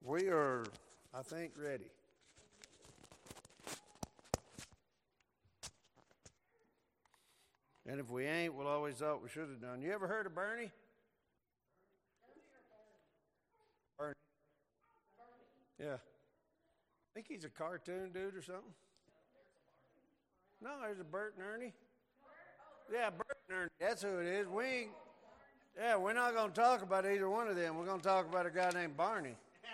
We are, I think, ready. And if we ain't, we'll always thought we should have done. You ever heard of Bernie? Bernie. Yeah. I think he's a cartoon dude or something. No, there's a Bert and Ernie. Yeah, Bert and Ernie. That's who it is. We're not going to talk about either one of them. We're going to talk about a guy named Barney.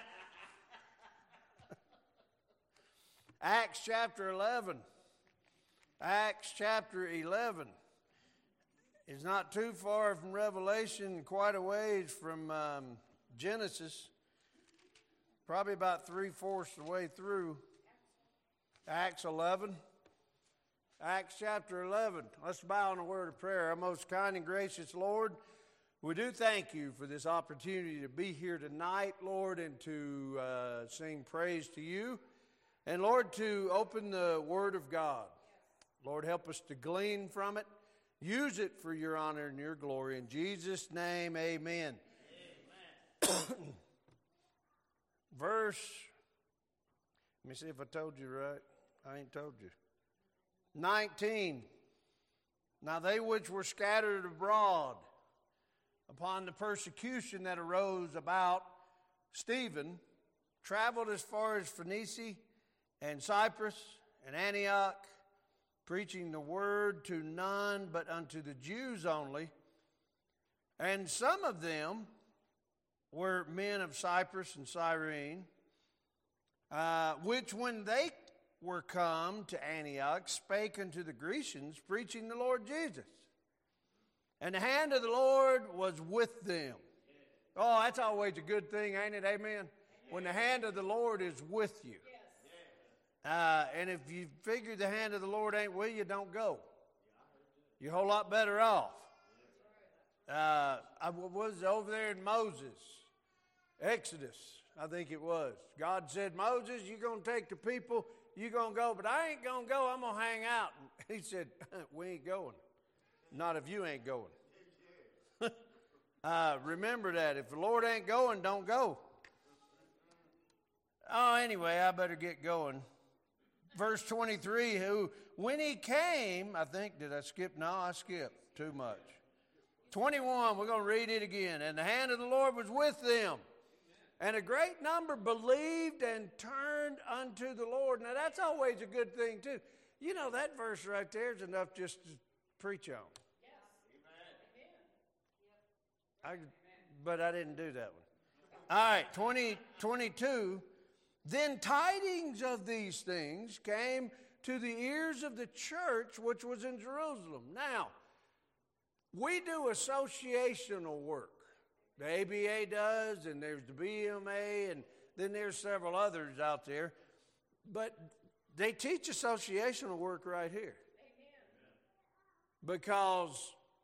Acts chapter 11. Acts chapter 11 is not too far from Revelation, quite a ways from Genesis. Probably about 3/4 the way through. Acts 11. Acts chapter 11. Let's bow in a word of prayer. Our most kind and gracious Lord, we do thank you for this opportunity to be here tonight, Lord, and to sing praise to you. And, Lord, to open the Word of God. Lord, help us to glean from it. Use it for your honor and your glory. In Jesus' name, amen. Amen. Verse, let me see if I told you right. I ain't told you. 19. Now they which were scattered abroad upon the persecution that arose about Stephen traveled as far as Phoenicia and Cyprus and Antioch, preaching the word to none but unto the Jews only. And some of them were men of Cyprus and Cyrene, which when they were come to Antioch, spake unto the Grecians, preaching the Lord Jesus. And the hand of the Lord was with them. Oh, that's always a good thing, ain't it? Amen? When the hand of the Lord is with you. And if you figure the hand of the Lord ain't with you, don't go. You're a whole lot better off. I was over there in Moses, Exodus, I think it was. God said, Moses, you're going to take the people, you're going to go, but I ain't going to go, I'm going to hang out. And he said, we ain't going. Not if you ain't going. Remember that. If the Lord ain't going, don't go. Oh, anyway, I better get going. Verse 23, who, when he came, I think, did I skip? No, I skipped too much. 21, we're going to read it again. And the hand of the Lord was with them. And a great number believed and turned unto the Lord. Now, that's always a good thing, too. You know, that verse right there is enough just to preach on. But I didn't do that one. All right, 22. Then tidings of these things came to the ears of the church which was in Jerusalem. Now, we do associational work. The ABA does, and there's the BMA, and then there's several others out there. But they teach associational work right here. Because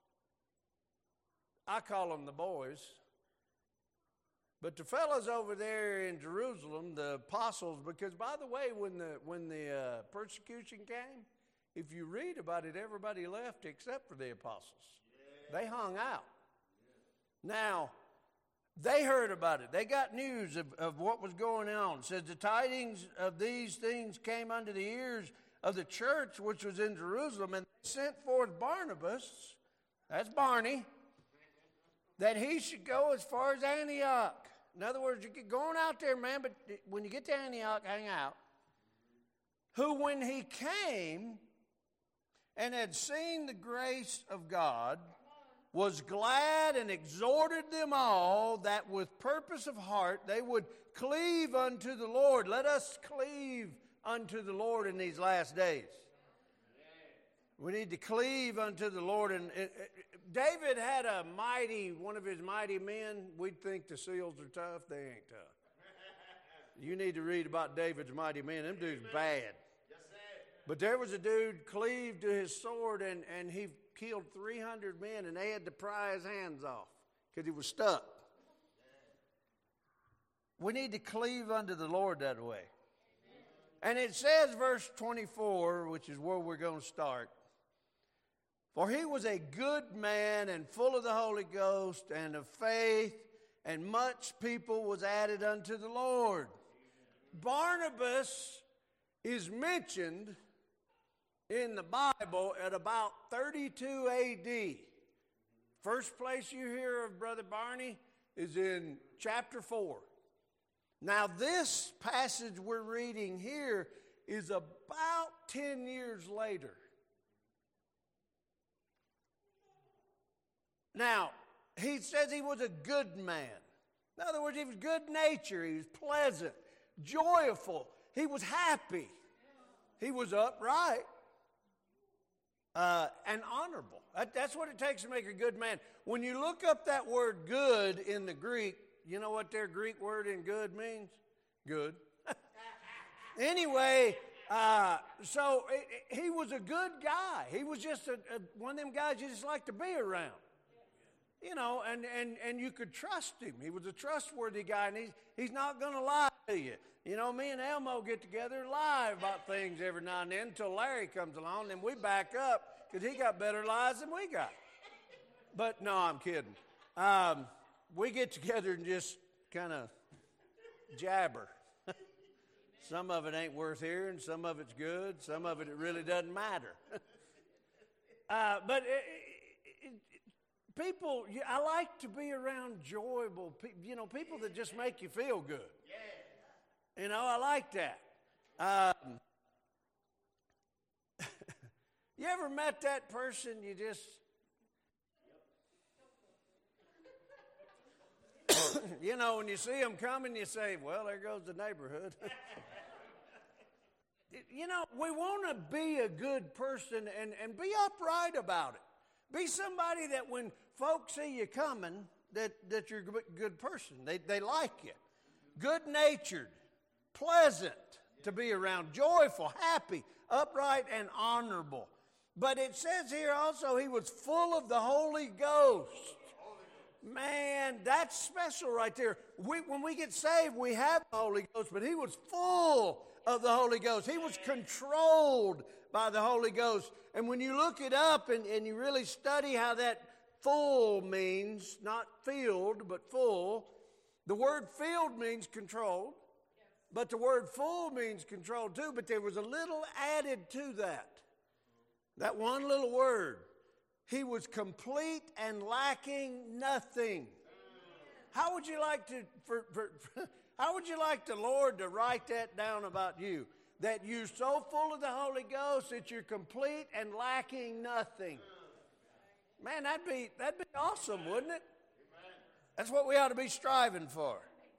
I call them the boys. But the fellows over there in Jerusalem, the apostles, because by the way, when the persecution came, if you read about it, everybody left except for the apostles. Yeah. They hung out. Yeah. Now, they heard about it. They got news of what was going on. It says the tidings of these things came unto the ears of the church which was in Jerusalem, and they sent forth Barnabas, that's Barney, that he should go as far as Antioch. In other words, you get going out there, man, but when you get to Antioch, hang out. Who, when he came and had seen the grace of God, was glad and exhorted them all that with purpose of heart they would cleave unto the Lord. Let us cleave unto the Lord in these last days. We need to cleave unto the Lord. And David had one of his mighty men. We'd think the SEALs are tough. They ain't tough. You need to read about David's mighty men. Them dudes bad. But there was a dude cleaved to his sword, and he killed 300 men, and they had to pry his hands off because he was stuck. We need to cleave unto the Lord that way. And it says, verse 24, which is where we're going to start, for he was a good man and full of the Holy Ghost and of faith, and much people was added unto the Lord. Barnabas is mentioned in the Bible at about 32 A.D. First place you hear of Brother Barney is in chapter 4. Now, this passage we're reading here is about 10 years later. Now, he says he was a good man. In other words, he was good-natured, he was pleasant, joyful, he was happy, he was upright, and honorable. That's what it takes to make a good man. When you look up that word good in the Greek, you know what their Greek word in good means? Good. Anyway, so he was a good guy. He was just one of them guys you just like to be around. You know, and you could trust him. He was a trustworthy guy, and he's not going to lie to you. You know, me and Elmo get together and lie about things every now and then until Larry comes along, and we back up because he got better lies than we got. But no, I'm kidding. We get together and just kind of jabber. Some of it ain't worth hearing. Some of it's good. Some of it really doesn't matter. But people, I like to be around joyful people, you know, people that just make you feel good. You know, I like that. You ever met that person you just, you know, when you see them coming, you say, well, there goes the neighborhood. You know, we want to be a good person and be upright about it. Be somebody that when folks see you coming, that you're a good person. They like you. Good-natured, pleasant to be around, joyful, happy, upright, and honorable. But it says here also he was full of the Holy Ghost. Man, that's special right there. When we get saved, we have the Holy Ghost, but he was full of the Holy Ghost. He was controlled by the Holy Ghost. And when you look it up and you really study how that full means, not filled, but full, the word filled means controlled, but the word full means controlled too, but there was a little added to that. That one little word. He was complete and lacking nothing. How would you like how would you like the Lord to write that down about you? That you're so full of the Holy Ghost that you're complete and lacking nothing. Man, that'd be awesome, wouldn't it? That's what we ought to be striving for.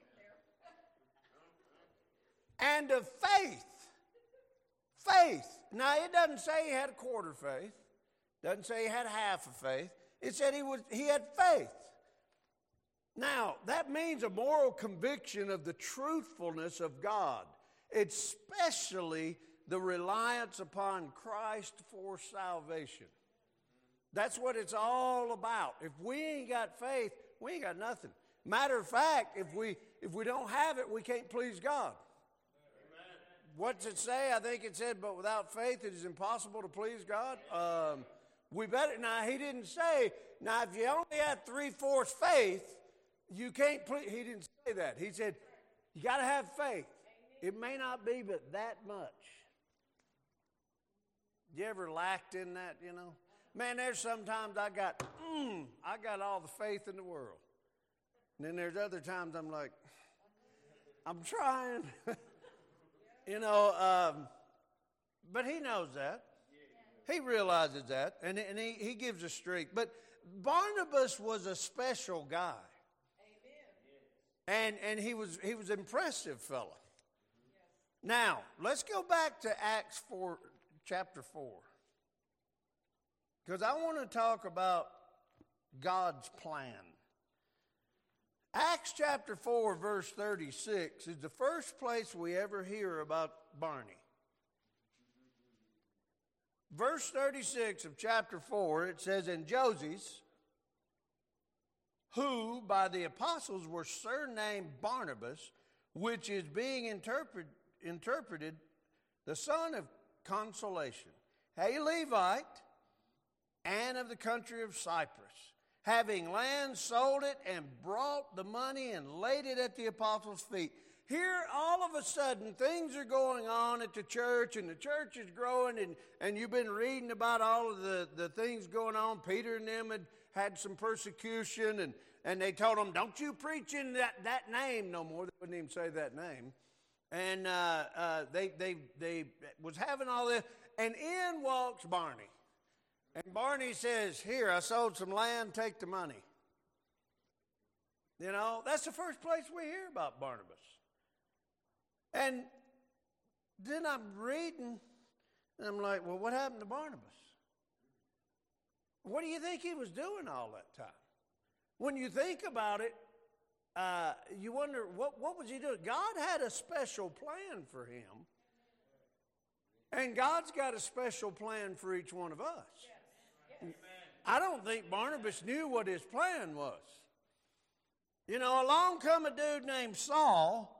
And of faith. Faith. Now, it doesn't say he had a quarter faith. Doesn't say he had half of faith. It said he had faith. Now, that means a moral conviction of the truthfulness of God, especially the reliance upon Christ for salvation. That's what it's all about. If we ain't got faith, we ain't got nothing. Matter of fact, if we don't have it, we can't please God. What's it say? I think it said, but without faith it is impossible to please God. We better, now he didn't say, now if you only had 3/4 faith, you can't please, he didn't say that. He said, you got to have faith. It may not be but that much. You ever lacked in that, you know? Man, there's sometimes I got all the faith in the world. And then there's other times I'm like, I'm trying. You know, but he knows that. He realizes that, and he gives a streak. But Barnabas was a special guy. Amen. And he was an impressive fellow. Yes. Now, let's go back to Acts 4, chapter 4. Because I want to talk about God's plan. Acts chapter 4, verse 36 is the first place we ever hear about Barney. Verse 36 of chapter 4, it says, and Joses, who by the apostles were surnamed Barnabas, which is being interpreted the son of consolation, a Levite, and of the country of Cyprus, having land, sold it, and brought the money and laid it at the apostles' feet. Here, all of a sudden, things are going on at the church, and the church is growing, and you've been reading about all of the things going on. Peter and them had some persecution, and they told them, don't you preach in that name no more. They wouldn't even say that name. And they was having all this, and in walks Barney. And Barney says, here, I sold some land, take the money. You know, that's the first place we hear about Barnabas. And then I'm reading, and I'm like, well, what happened to Barnabas? What do you think he was doing all that time? When you think about it, you wonder, what was he doing? God had a special plan for him. And God's got a special plan for each one of us. Yes. I don't think Barnabas knew what his plan was. You know, along come a dude named Saul.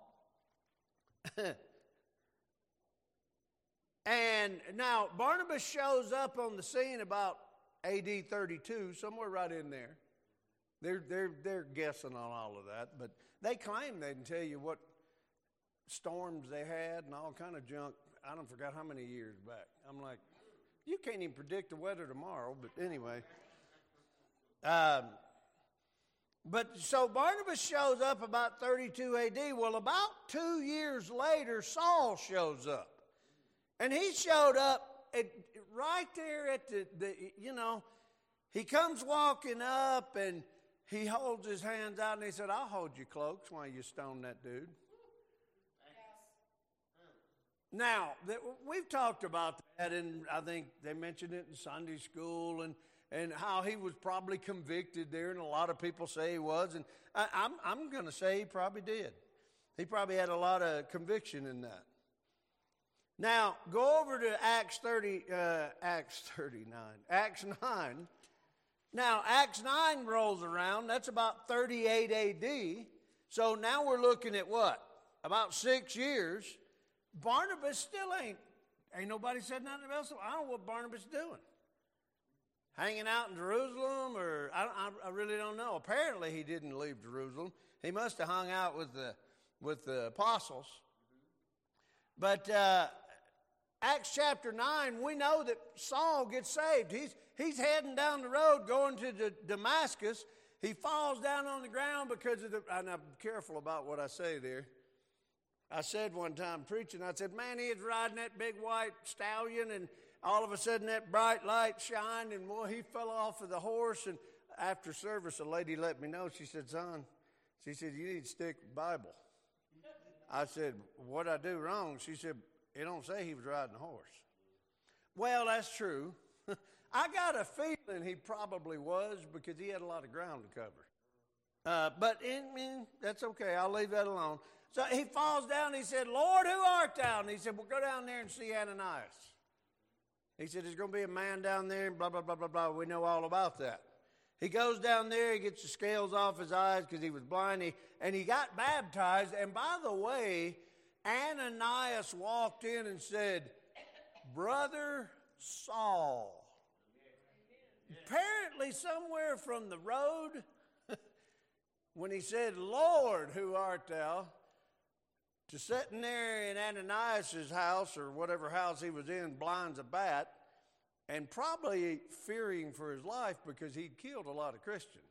And now Barnabas shows up on the scene about AD 32, somewhere right in there. They're guessing on all of that, but they claim they can tell you what storms they had and all kind of junk. I don't forget how many years back. I'm like, you can't even predict the weather tomorrow, but anyway. But so Barnabas shows up about 32 AD. Well, about 2 years later, Saul shows up. And he showed up right there at the he comes walking up and he holds his hands out and he said, I'll hold your cloaks while you stone that dude. Now, we've talked about that, and I think they mentioned it in Sunday school, and how he was probably convicted there, and a lot of people say he was, and I'm going to say he probably did. He probably had a lot of conviction in that. Now, go over to Acts 9. Now, Acts 9 rolls around. That's about 38 AD. So now we're looking at what? About 6 years. Barnabas still ain't nobody said nothing else. I don't know what Barnabas is doing. Hanging out in Jerusalem, or I really don't know. Apparently he didn't leave Jerusalem. He must have hung out with the apostles. But Acts chapter 9, we know that Saul gets saved. He's heading down the road going to Damascus. He falls down on the ground because of and I'm careful about what I say there. I said one time preaching, I said, man, he was riding that big white stallion, and all of a sudden that bright light shined, and boy, he fell off of the horse. And after service, a lady let me know. She said, son, she said, you need to stick with the Bible. I said, what'd I do wrong? She said, it don't say he was riding a horse. Well, that's true. I got a feeling he probably was, because he had a lot of ground to cover. But that's okay. I'll leave that alone. So he falls down. He said, Lord, who art thou? And he said, well, go down there and see Ananias. He said, there's going to be a man down there, and blah, blah, blah, blah, blah. We know all about that. He goes down there. He gets the scales off his eyes because he was blind. And he got baptized. And by the way, Ananias walked in and said, Brother Saul. Apparently somewhere from the road, when he said, Lord, who art thou? To sitting there in Ananias' house, or whatever house he was in, blind as a bat, and probably fearing for his life because he'd killed a lot of Christians.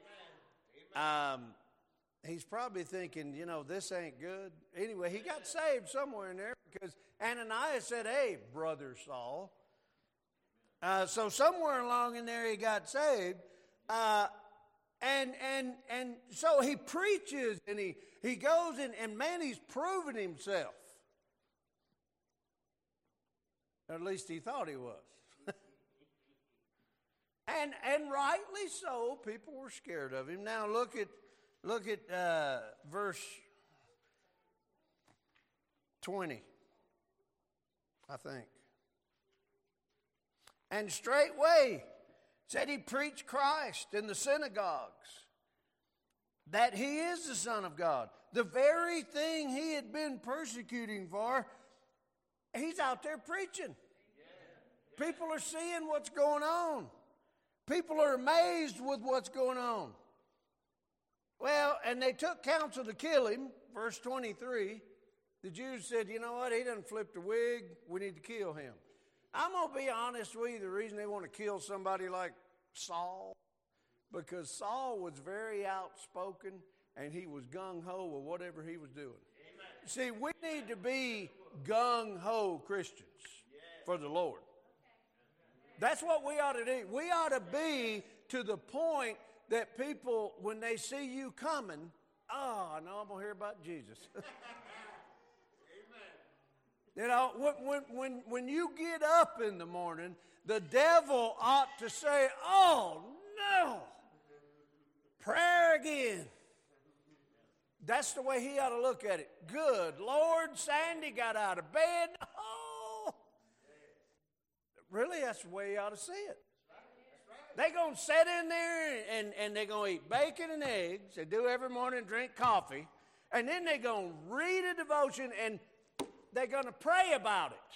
Amen. He's probably thinking, this ain't good. Anyway, he got saved somewhere in there because Ananias said, hey, Brother Saul. So somewhere along in there he got saved. And so he preaches, and he goes and man, he's proven himself. Or at least he thought he was. and rightly so, people were scared of him. Now look at verse 20, I think. And straightway said he preached Christ in the synagogues, that he is the Son of God. The very thing he had been persecuting for, he's out there preaching. People are seeing what's going on. People are amazed with what's going on. Well, and they took counsel to kill him. Verse 23, the Jews said, you know what, he done flipped a wig. We need to kill him. I'm going to be honest with you, the reason they want to kill somebody like Saul, because Saul was very outspoken and he was gung-ho with whatever he was doing. Amen. See, we need to be gung-ho Christians for the Lord. That's what we ought to do. We ought to be to the point that people, when they see you coming, oh, I know I'm going to hear about Jesus. You know, when you get up in the morning, the devil ought to say, oh, no, prayer again. That's the way he ought to look at it. Good Lord, Sandy got out of bed. Oh, really, that's the way he ought to see it. They're going to sit in there and they're going to eat bacon and eggs. They do every morning, drink coffee. And then they're going to read a devotion and they're going to pray about it.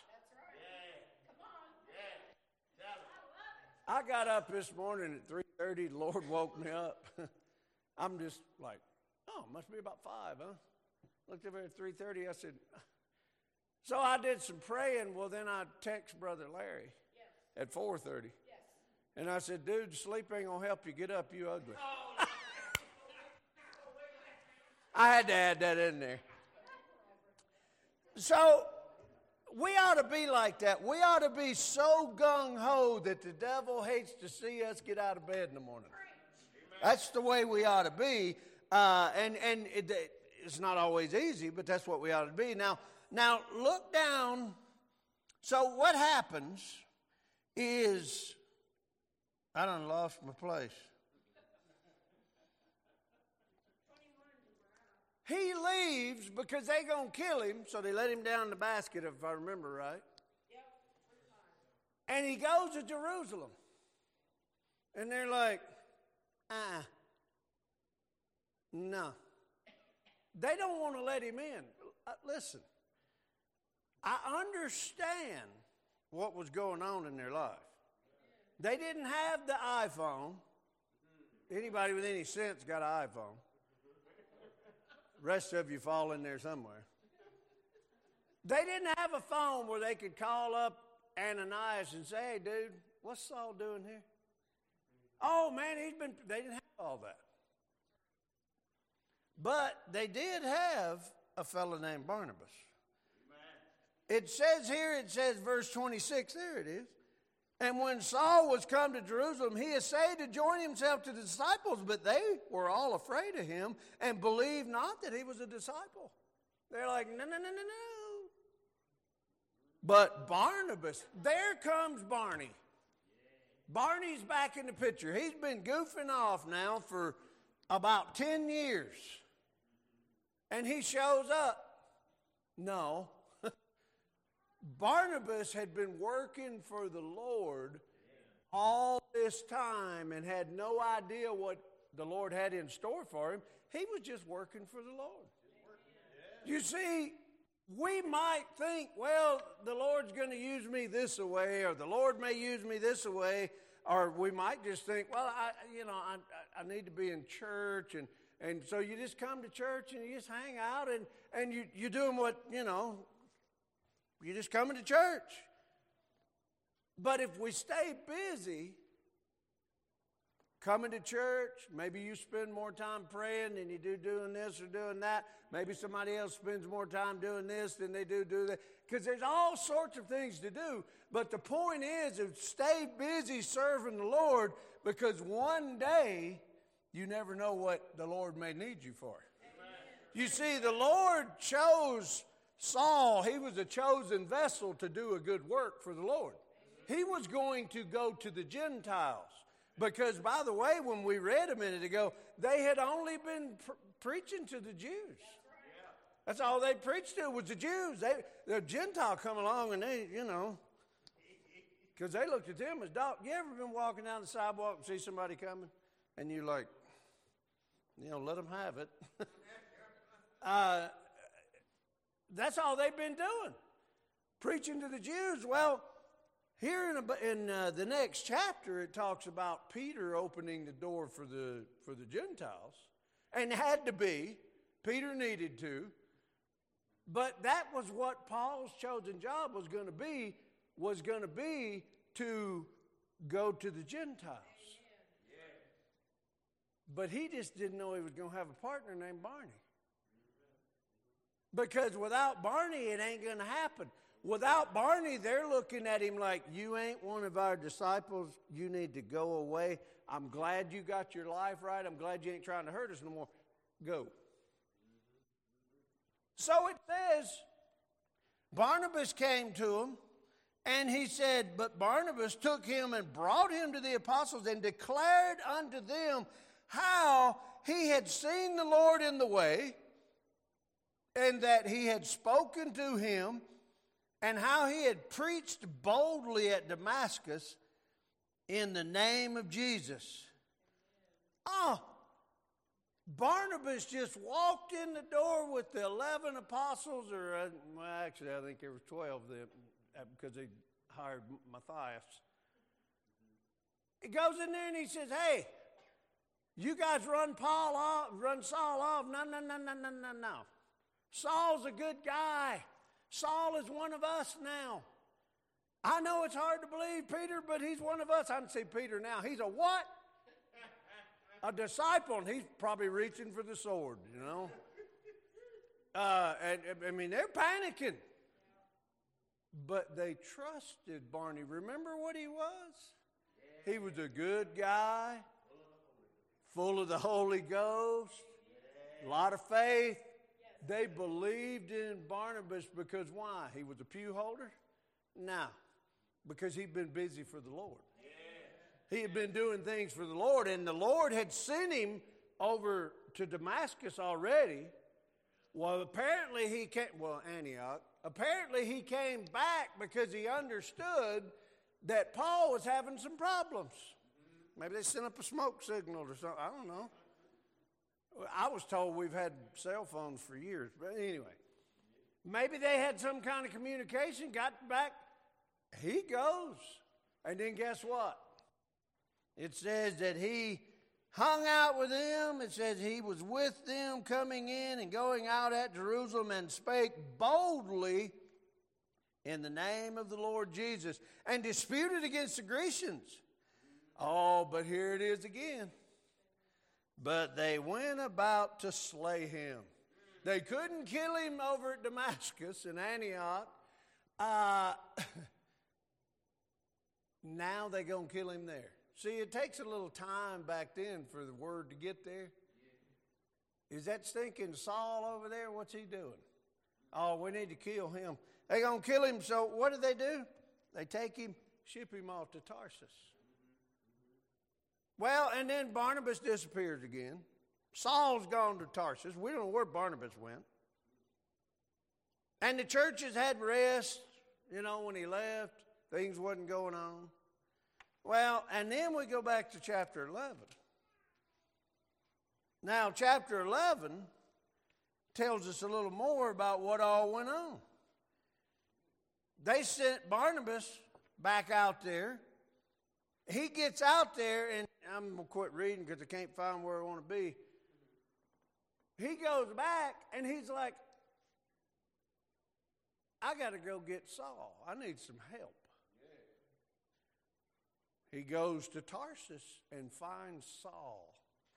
I got up this morning at 3:30. The Lord woke me up. I'm just like, oh, must be about 5, huh? Looked over at 3:30. I said, so I did some praying. Well, then I text Brother Larry at 4:30. And I said, dude, sleep ain't going to help you. Get up, you ugly. I had to add that in there. So we ought to be like that. We ought to be so gung-ho that the devil hates to see us get out of bed in the morning. That's the way we ought to be. It's not always easy, but that's what we ought to be. Now look down. So what happens is, I done lost my place. He leaves because they going to kill him, so they let him down the basket, if I remember right. And he goes to Jerusalem. And they're like, no. They don't want to let him in. Listen, I understand what was going on in their life. They didn't have the iPhone. Anybody with any sense got an iPhone. The rest of you fall in there somewhere. They didn't have a phone where they could call up Ananias and say, hey, dude, what's Saul doing here? Oh, man, they didn't have all that. But they did have a fellow named Barnabas. It says verse 26, there it is. And when Saul was come to Jerusalem, he essayed to join himself to the disciples, but they were all afraid of him and believed not that he was a disciple. They're like, no. But Barnabas, there comes Barney. Barney's back in the picture. He's been goofing off now for about 10 years. And he shows up. No. Barnabas had been working for the Lord all this time and had no idea what the Lord had in store for him. He was just working for the Lord. You see, we might think, well, the Lord's going to use me this way, or the Lord may use me this way, or we might just think, well, I need to be in church, and so you just come to church and you just hang out and you're doing what, you're just coming to church. But if we stay busy coming to church, maybe you spend more time praying than you do doing this or doing that. Maybe somebody else spends more time doing this than they do that. Because there's all sorts of things to do. But the point is stay busy serving the Lord, because one day you never know what the Lord may need you for. Amen. You see, the Lord chose Saul. He was a chosen vessel to do a good work for the Lord. He was going to go to the Gentiles. Because, by the way, when we read a minute ago, they had only been preaching to the Jews. That's all they preached to was the Jews. The Gentile come along and they, because they looked at them as dogs. You ever been walking down the sidewalk and see somebody coming? And you like, let them have it. That's all they've been doing, preaching to the Jews. Well, Here in the next chapter, it talks about Peter opening the door for the Gentiles, and had to be. Peter needed to. But that was what Paul's chosen job was going to be to go to the Gentiles. But he just didn't know he was going to have a partner named Barney. Because without Barney, it ain't going to happen. Without Barney, they're looking at him like, you ain't one of our disciples. You need to go away. I'm glad you got your life right. I'm glad you ain't trying to hurt us no more. Go. So it says, Barnabas came to him, and he said, but Barnabas took him and brought him to the apostles and declared unto them how he had seen the Lord in the way, and that he had spoken to him, and how he had preached boldly at Damascus in the name of Jesus. Oh, Barnabas just walked in the door with the 11 apostles, actually I think there was 12 then, because they hired Matthias. He goes in there and he says, hey, you guys run Saul off. No. Saul's a good guy. Saul is one of us now. I know it's hard to believe, Peter, but he's one of us. I can see Peter now. He's a what? A disciple, and he's probably reaching for the sword, you know. And I mean, they're panicking. But they trusted Barney. Remember what he was? He was a good guy, full of the Holy Ghost, a lot of faith. They believed in Barnabas because why? He was a pew holder? No, because he'd been busy for the Lord. He had been doing things for the Lord, and the Lord had sent him over to Damascus already. Well, apparently Antioch. Apparently he came back because he understood that Paul was having some problems. Maybe they sent up a smoke signal or something. I don't know. I was told we've had cell phones for years. But anyway, maybe they had some kind of communication, got back. He goes. And then guess what? It says that he hung out with them. It says he was with them coming in and going out at Jerusalem and spake boldly in the name of the Lord Jesus and disputed against the Grecians. Oh, but here it is again. But they went about to slay him. They couldn't kill him over at Damascus in Antioch. Now they're going to kill him there. See, it takes a little time back then for the word to get there. Is that stinking Saul over there? What's he doing? Oh, we need to kill him. They're going to kill him, so what do? They take him, ship him off to Tarsus. Well, and then Barnabas disappears again. Saul's gone to Tarsus. We don't know where Barnabas went. And the churches had rest, when he left. Things wasn't going on. Well, and then we go back to chapter 11. Now, chapter 11 tells us a little more about what all went on. They sent Barnabas back out there. He gets out there, and I'm going to quit reading because I can't find where I want to be. He goes back, and he's like, I got to go get Saul. I need some help. He goes to Tarsus and finds Saul.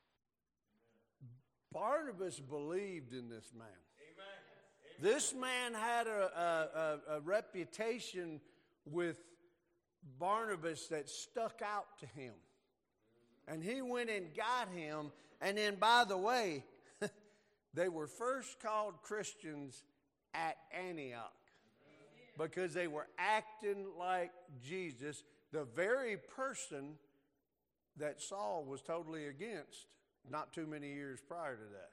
Barnabas believed in this man. Amen. This man had a reputation with Barnabas that stuck out to him. And he went and got him. And then, by the way, they were first called Christians at Antioch because they were acting like Jesus, the very person that Saul was totally against not too many years prior to that.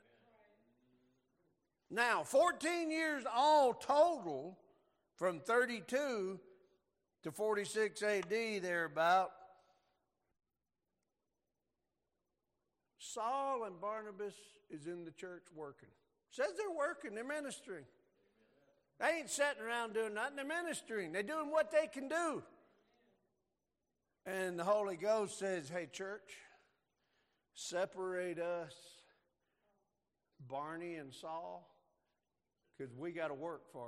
Now, 14 years all total, from 32 to 46 AD, thereabout, Saul and Barnabas is in the church working. Says they're working, they're ministering. They ain't sitting around doing nothing, they're ministering. They're doing what they can do. And the Holy Ghost says, hey, church, separate us, Barney and Saul, because we got to work for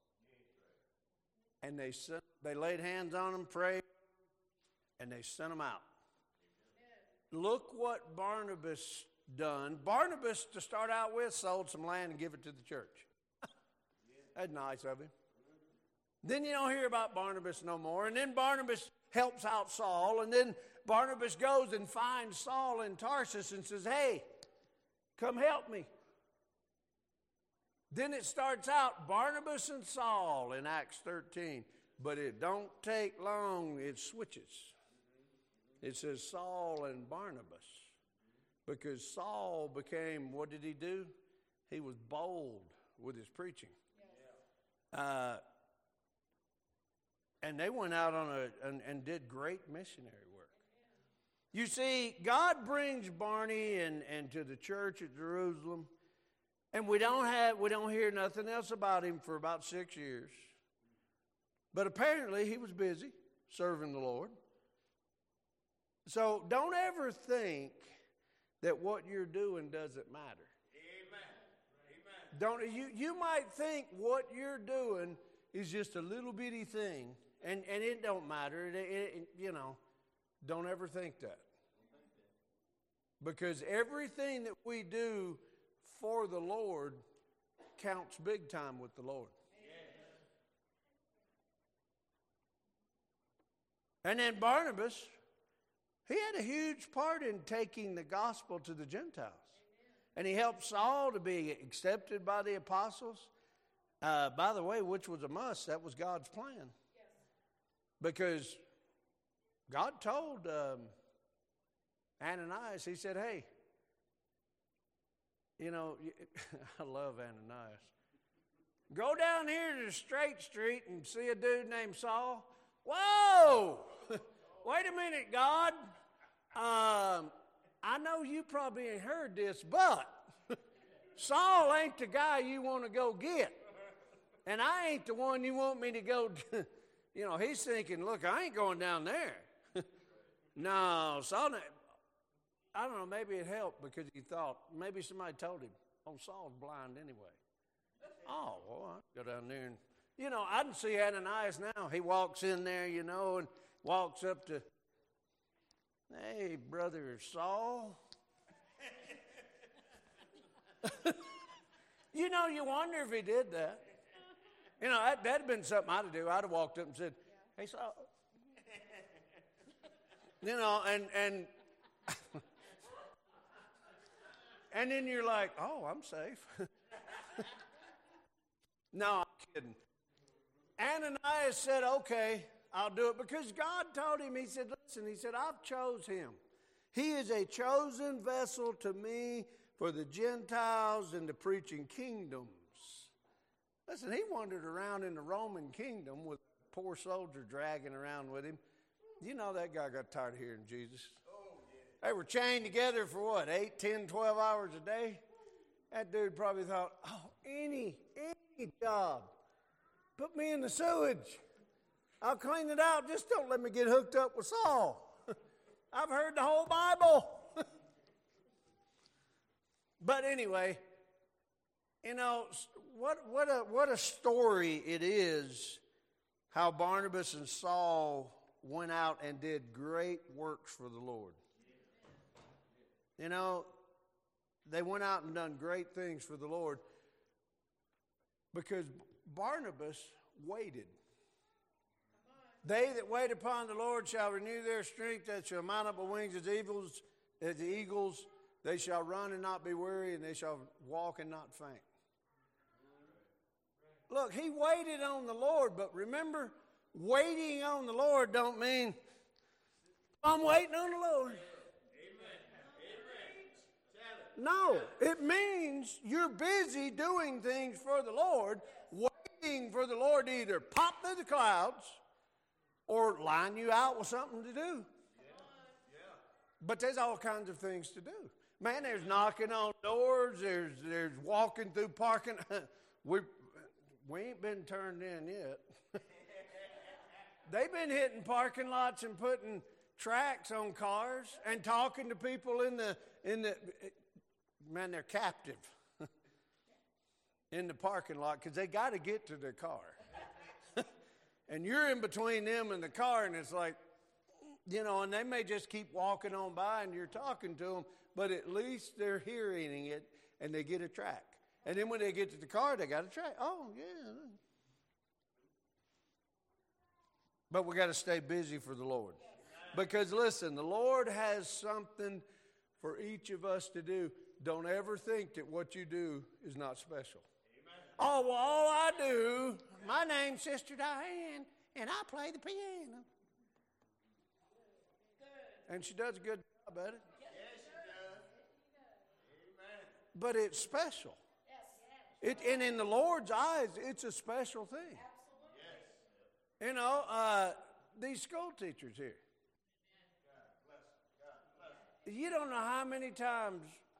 them. And they laid hands on them, prayed, and they sent them out. Look what Barnabas done. Barnabas, to start out with, sold some land and give it to the church. That's nice of him. Then you don't hear about Barnabas no more. And then Barnabas helps out Saul. And then Barnabas goes and finds Saul in Tarsus and says, hey, come help me. Then it starts out Barnabas and Saul in Acts 13. But it don't take long. It switches. It says Saul and Barnabas. Because Saul became, what did he do? He was bold with his preaching. And they went out and did great missionary work. You see, God brings Barney and to the church at Jerusalem, and we don't hear nothing else about him for about 6 years. But apparently he was busy serving the Lord. So don't ever think that what you're doing doesn't matter. Amen. You might think what you're doing is just a little bitty thing, and it don't matter. Don't ever think that. Because everything that we do for the Lord counts big time with the Lord. And then Barnabas, he had a huge part in taking the gospel to the Gentiles. And he helped Saul to be accepted by the apostles. By the way, which was a must. That was God's plan. Because God told Ananias, he said, hey, I love Ananias. Go down here to the straight street and see a dude named Saul. Whoa! Wait a minute, God. I know you probably ain't heard this, but Saul ain't the guy you want to go get. And I ain't the one you want me to go. He's thinking, look, I ain't going down there. No, Saul, I don't know, maybe it helped because he thought, maybe somebody told him, oh, Saul's blind anyway. Oh, well, I'll go down there and, I can see Ananias now. He walks in there, and walks up to, hey, brother Saul. You wonder if he did that. That'd have been something I'd do. I'd have walked up and said, hey, Saul. And and then you're like, oh, I'm safe. No, I'm kidding. Ananias said, okay, I'll do it. Because God told him, he said, listen, I've chose him. He is a chosen vessel to me for the Gentiles and the preaching kingdoms. Listen, he wandered around in the Roman kingdom with a poor soldier dragging around with him. That guy got tired of hearing Jesus. They were chained together for 8, 10, 12 hours a day. That dude probably thought, oh, any job. Put me in the sewage. I'll clean it out. Just don't let me get hooked up with Saul. I've heard the whole Bible. But anyway, what a story it is how Barnabas and Saul went out and did great works for the Lord. They went out and done great things for the Lord because Barnabas waited. They that wait upon the Lord shall renew their strength, that shall mount up with wings as eagles. They shall run and not be weary, and they shall walk and not faint. Look, he waited on the Lord, but remember, waiting on the Lord don't mean I'm waiting on the Lord. No, it means you're busy doing things for the Lord, waiting for the Lord to either pop through the clouds or line you out with something to do. But there's all kinds of things to do. Man, there's knocking on doors, there's walking through parking. We ain't been turned in yet. They've been hitting parking lots and putting tracks on cars and talking to people in the man, they're captive in the parking lot because they got to get to their car. And you're in between them and the car, and it's like, and they may just keep walking on by and you're talking to them, but at least they're hearing it and they get a track. And then when they get to the car, they got a track. Oh, yeah. But we got to stay busy for the Lord. Because listen, the Lord has something for each of us to do. Don't ever think that what you do is not special. Oh, well, all I do, my name's Sister Diane, and I play the piano. And she does a good job at it. Yes, she does. Amen. But it's special. And in the Lord's eyes, it's a special thing. Yes. These school teachers here. You don't know how many times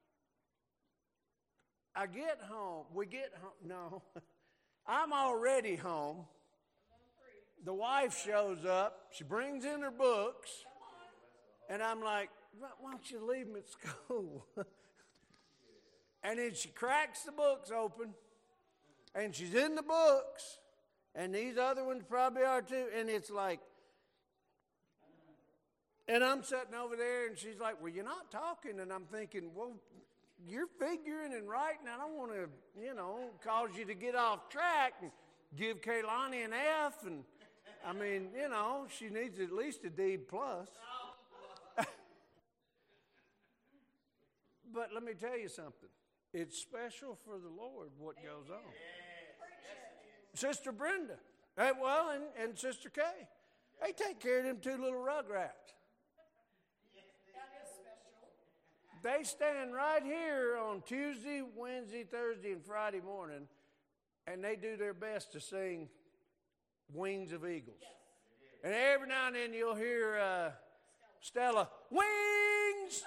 we get home, no, I'm already home. The wife shows up, she brings in her books, and I'm like, why don't you leave them at school? And then she cracks the books open, and she's in the books, and these other ones probably are too, and it's like, and I'm sitting over there, and she's like, well, you're not talking, and I'm thinking, well, you're figuring and writing. I don't want to, cause you to get off track and give Kaylani an F. And I mean, she needs at least a D plus. But let me tell you something. It's special for the Lord what goes on. Sister Brenda, and Sister Kay, they take care of them two little rugrats. They stand right here on Tuesday, Wednesday, Thursday, and Friday morning, and they do their best to sing Wings of Eagles. And every now and then you'll hear Stella, Wings,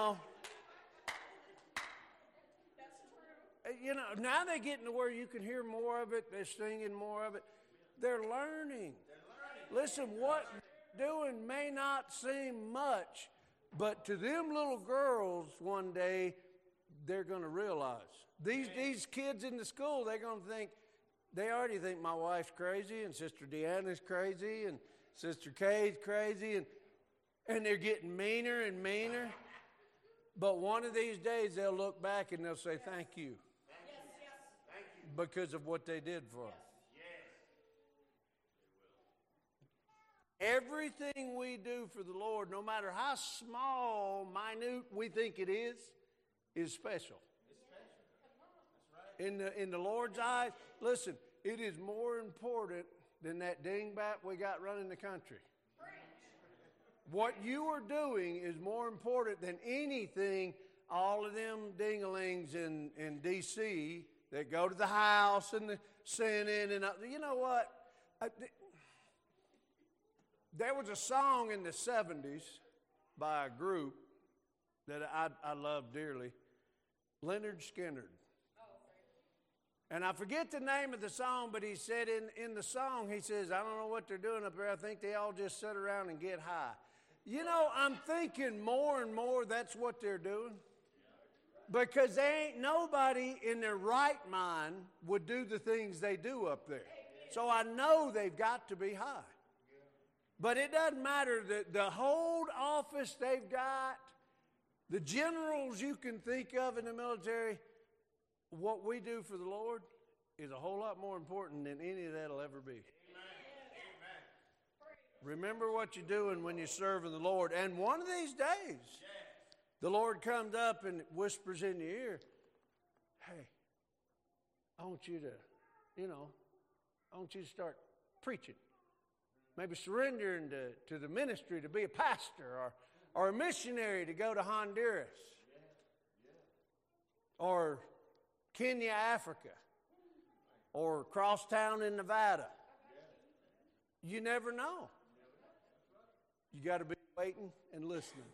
Now they're getting to where you can hear more of it. They're singing more of it. They're learning. Listen, what they're doing may not seem much, but to them little girls one day, they're going to realize. These kids in the school, they're going to think, they already think my wife's crazy, and Sister Deanna's crazy, and Sister Kay's crazy, and they're getting meaner and meaner. But one of these days, they'll look back and they'll say, thank you. Because of what they did for us. Everything we do for the Lord, no matter how small, minute we think it is special. In the Lord's eyes, listen, it is more important than that dingbat we got running the country. What you are doing is more important than anything all of them dingalings in D.C. that go to the House and the Senate. And you know what? There was a song in the 70s by a group that I love dearly, Leonard Skinner. And I forget the name of the song, but he said in the song, he says, I don't know what they're doing up there. I think they all just sit around and get high. I'm thinking more and more that's what they're doing. Because there ain't nobody in their right mind would do the things they do up there. So I know they've got to be high. But it doesn't matter. The hold office they've got, the generals you can think of in the military, what we do for the Lord is a whole lot more important than any of that will ever be. Remember what you're doing when you're serving the Lord. And one of these days, the Lord comes up and whispers in your ear, hey, I want you to start preaching. Maybe surrendering to the ministry to be a pastor or a missionary to go to Honduras or Kenya, Africa, or cross town in Nevada. You never know. You got to be waiting and listening.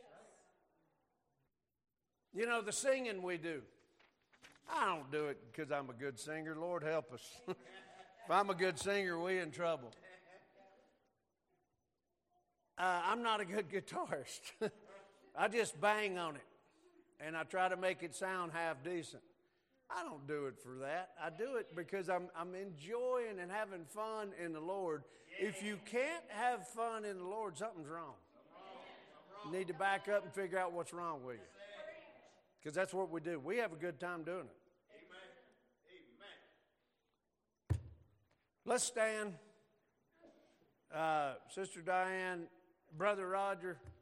The singing we do. I don't do it because I'm a good singer. Lord help us. If I'm a good singer, we in trouble. I'm not a good guitarist. I just bang on it, and I try to make it sound half decent. I don't do it for that. I do it because I'm enjoying and having fun in the Lord. If you can't have fun in the Lord, something's wrong. You need to back up and figure out what's wrong with you. Because that's what we do. We have a good time doing it. Amen. Let's stand. Sister Diane, Brother Roger.